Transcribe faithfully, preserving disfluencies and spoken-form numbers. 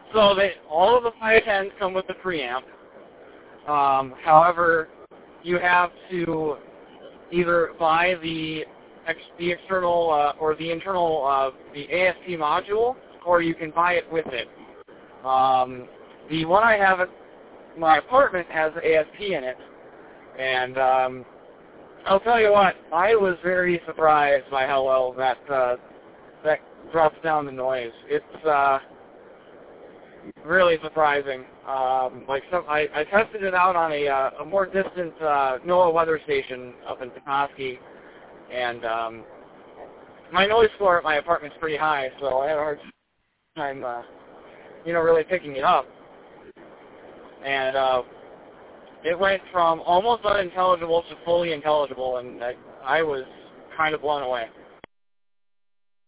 So they, all of the five tens come with the preamp. Um, however, you have to either buy the ex, the external uh, or the internal uh, the A S P module, or you can buy it with it. Um, the one I have at my apartment has A S P in it, and um, I'll tell you what, I was very surprised by how well that uh, that drops down the noise. It's uh, really surprising. Um, like some, I, I tested it out on a, uh, a more distant uh, NOAA weather station up in Petoskey, and um, my noise floor at my apartment's pretty high, so I had a hard time, uh, you know, really picking it up. And uh, it went from almost unintelligible to fully intelligible, and I, I was kind of blown away.